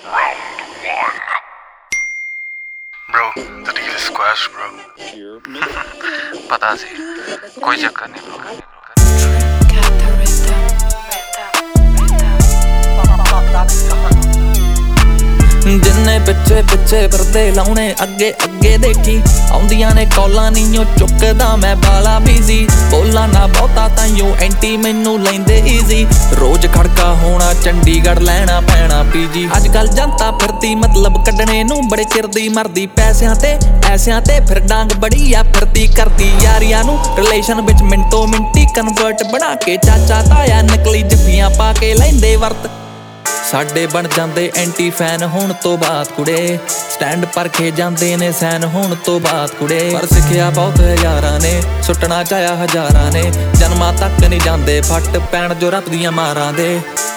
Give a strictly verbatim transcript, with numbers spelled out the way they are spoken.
Bro, the deal is squashed, bro. पता सी कोई चक्कर नहीं bro. जिन्ने पिछे पिछे फिरदे लाउणे अगे अगे देखी आउंदियां ने कॉलां नीओ चुकदा मैं बाला बिजी बोला ना बहुता ताइयों एंटी मैनू लैंदे ईजी रोज खड़का होना चंडीगढ़ लैना पैना पीजी अजकल जनता फिरदी मतलब कड्ढने नू बड़े चिर दी मरदी पैसियां ते ऐसियां ते फिर डांग बड़ी आ फिरदी करदी यारियां नू रिलेशन विच मिंटो मिंटी कन्वर्ट बना के चाचा ताया नकली जफ्फियां पा के लैंदे वर्त साडे बन जांदे एंटी फैन होण तो बाद कुड़े स्टैंड परखे जांदे ने सैन होण तो बाद कुड़े पर सिखिया बहुत हजारां ने सुटना चाया हजारां ने जन्मां तक नहीं जांदे फट पैण जो रब दियां मारां दे।